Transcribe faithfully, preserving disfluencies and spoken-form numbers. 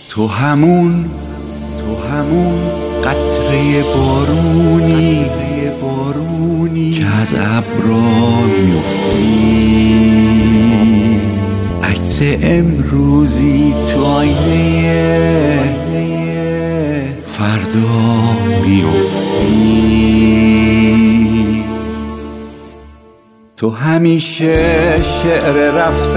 تو همون تو همون قطره بارونی بارونی که از ابرا میفتی، عکس امروزی تو آینه فردا میفتی. تو همیشه شعر رفتن